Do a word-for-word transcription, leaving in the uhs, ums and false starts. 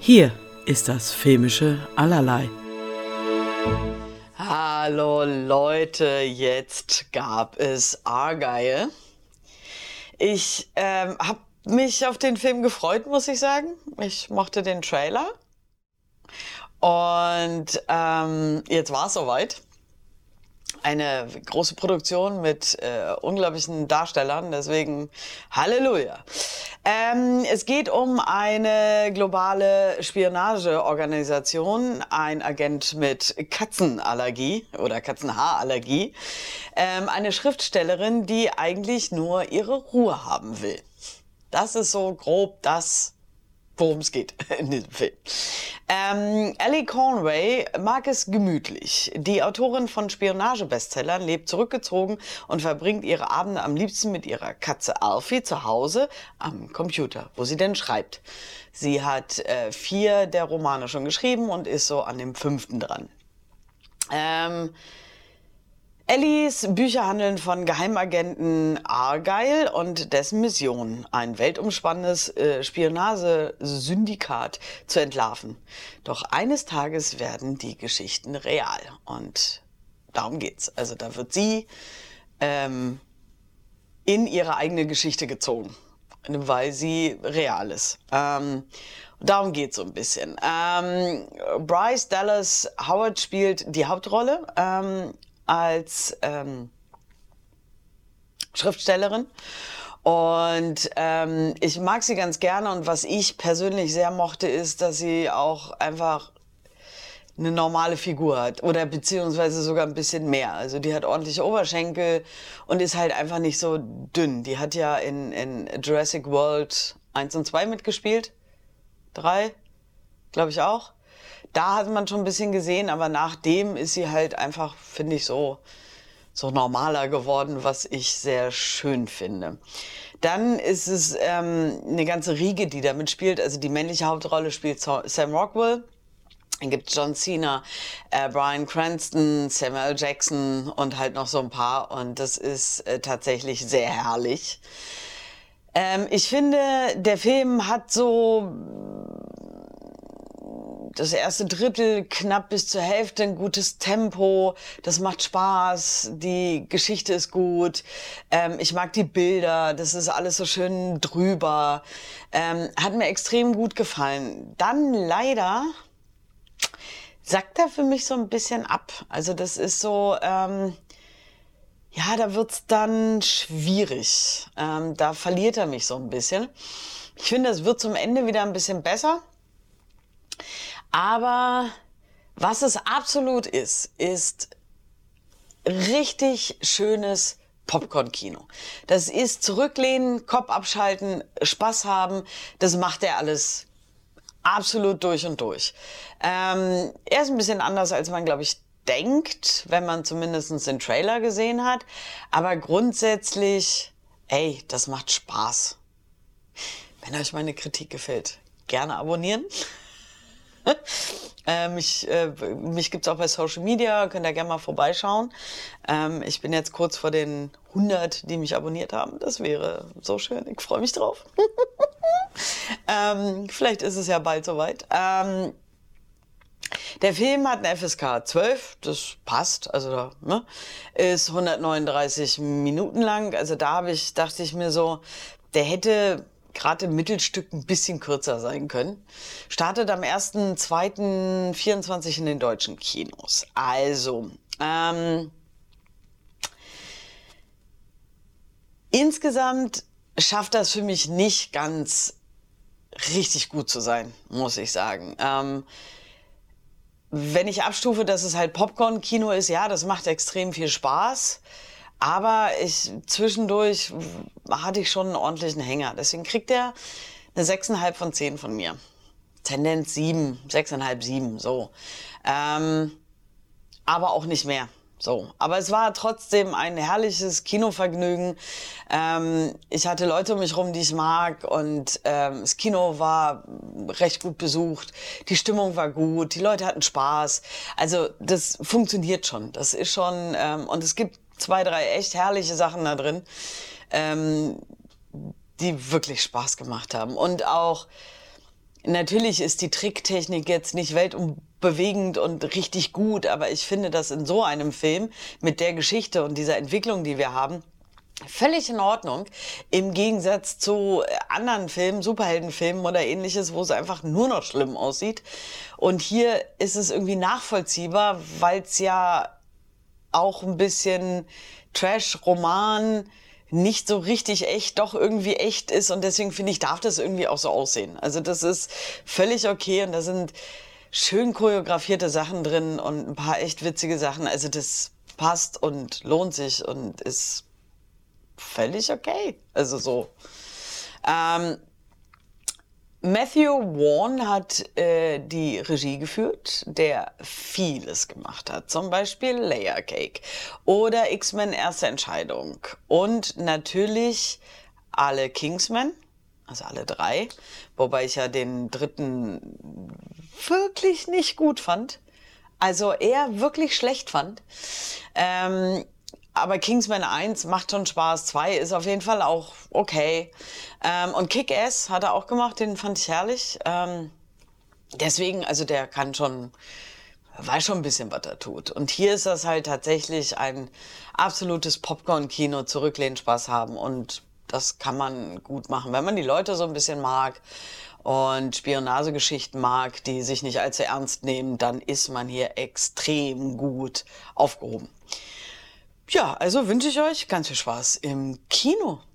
Hier ist das filmische Allerlei. Hallo Leute, jetzt gab es Argylle. Ich ähm, habe mich auf den Film gefreut, muss ich sagen. Ich mochte den Trailer. Und ähm, jetzt war es soweit. Eine große Produktion mit äh, unglaublichen Darstellern, deswegen Halleluja. Ähm, es geht um eine globale Spionageorganisation, ein Agent mit Katzenallergie oder Katzenhaarallergie, ähm, eine Schriftstellerin, die eigentlich nur ihre Ruhe haben will. Das ist so grob das, worum es geht in diesem Film. Ähm, Ellie Conway mag es gemütlich. Die Autorin von Spionage-Bestsellern lebt zurückgezogen und verbringt ihre Abende am liebsten mit ihrer Katze Alfie zu Hause am Computer, wo sie denn schreibt. Sie hat äh, vier der Romane schon geschrieben und ist so an dem fünften dran. Ähm... Ellies Bücher handeln von Geheimagenten Argylle und dessen Mission, ein weltumspannendes äh, Spionagesyndikat zu entlarven. Doch eines Tages werden die Geschichten real und darum geht's. Also da wird sie ähm, in ihre eigene Geschichte gezogen, weil sie real ist. Ähm, darum geht's so ein bisschen. Ähm, Bryce Dallas Howard spielt die Hauptrolle. Ähm, als ähm, Schriftstellerin und ähm, ich mag sie ganz gerne und was ich persönlich sehr mochte, ist, dass sie auch einfach eine normale Figur hat oder beziehungsweise sogar ein bisschen mehr. Also die hat ordentliche Oberschenkel und ist halt einfach nicht so dünn. Die hat ja in, in Jurassic World eins und zwei mitgespielt, drei, glaube ich auch. Da hat man schon ein bisschen gesehen, aber nachdem ist sie halt einfach, finde ich, so, so normaler geworden, was ich sehr schön finde. Dann ist es ähm, eine ganze Riege, die da mitspielt. Also die männliche Hauptrolle spielt Sam Rockwell. Dann gibt es John Cena, äh, Bryan Cranston, Samuel L. Jackson und halt noch so ein paar. Und das ist äh, tatsächlich sehr herrlich. Ähm, ich finde, der Film hat so das erste Drittel knapp bis zur Hälfte ein gutes Tempo, das macht Spaß, die Geschichte ist gut, ähm, ich mag die Bilder, das ist alles so schön drüber, ähm, hat mir extrem gut gefallen. Dann leider sackt er für mich so ein bisschen ab, also das ist so, ähm, ja, da wird's dann schwierig, ähm, da verliert er mich so ein bisschen. Ich finde, es wird zum Ende wieder ein bisschen besser. Aber was es absolut ist, ist richtig schönes Popcorn-Kino. Das ist zurücklehnen, Kopf abschalten, Spaß haben. Das macht er alles absolut durch und durch. Ähm, er ist ein bisschen anders, als man, glaube ich, denkt, wenn man zumindest den Trailer gesehen hat. Aber grundsätzlich, ey, das macht Spaß. Wenn euch meine Kritik gefällt, gerne abonnieren. ähm, ich, äh, mich gibt's auch bei Social Media, könnt ihr gerne mal vorbeischauen. Ähm, ich bin jetzt kurz vor den hundert, die mich abonniert haben. Das wäre so schön, ich freue mich drauf. ähm, vielleicht ist es ja bald soweit. Ähm, der Film hat eine F S K zwölf, das passt, also ne, ist hundertneununddreißig Minuten lang. Also da habe ich, dachte ich mir so, der hätte gerade im Mittelstück ein bisschen kürzer sein können. Startet am ersten zweiten vierundzwanzig in den deutschen Kinos. Also, ähm, insgesamt schafft das für mich nicht ganz richtig gut zu sein, muss ich sagen. Ähm, wenn ich abstufe, dass es halt Popcorn-Kino ist, ja, das macht extrem viel Spaß. Aber ich, zwischendurch hatte ich schon einen ordentlichen Hänger. Deswegen kriegt er eine sechs Komma fünf von zehn von mir. Tendenz sieben, sechs Komma fünf, sieben, so. Ähm, aber auch nicht mehr. So. Aber es war trotzdem ein herrliches Kinovergnügen. Ähm, ich hatte Leute um mich rum, die ich mag. Und ähm, das Kino war recht gut besucht. Die Stimmung war gut. Die Leute hatten Spaß. Also das funktioniert schon. Das ist schon... Ähm, und es gibt zwei, drei echt herrliche Sachen da drin, ähm, die wirklich Spaß gemacht haben. Und auch Natürlich ist die Tricktechnik jetzt nicht weltumbewegend und richtig gut, aber ich finde das in so einem Film mit der Geschichte und dieser Entwicklung, die wir haben, völlig in Ordnung. Im Gegensatz zu anderen Filmen, Superheldenfilmen oder ähnliches, wo es einfach nur noch schlimm aussieht. Und hier ist es irgendwie nachvollziehbar, weil es ja auch ein bisschen Trash-Roman nicht so richtig echt, doch irgendwie echt ist. Und deswegen finde ich, darf das irgendwie auch so aussehen. Also das ist völlig okay und da sind schön choreografierte Sachen drin und ein paar echt witzige Sachen. Also das passt und lohnt sich und ist völlig okay. Also so. Ähm, Matthew Vaughn hat äh, die Regie geführt, der vieles gemacht hat. Zum Beispiel Layer Cake oder X-Men Erste Entscheidung. Und natürlich alle Kingsmen, also alle drei. Wobei ich ja den dritten wirklich nicht gut fand. Also eher wirklich schlecht fand. Ähm, Aber Kingsman eins macht schon Spaß, zwei ist auf jeden Fall auch okay. Ähm, und Kick-Ass hat er auch gemacht, den fand ich herrlich. Ähm, deswegen, also der kann schon, weiß schon ein bisschen, was er tut. Und hier ist das halt tatsächlich ein absolutes Popcorn-Kino, zurücklehnen, Spaß haben. Und das kann man gut machen, wenn man die Leute so ein bisschen mag und Spionagegeschichten mag, die sich nicht allzu ernst nehmen, dann ist man hier extrem gut aufgehoben. Ja, also wünsche ich euch ganz viel Spaß im Kino.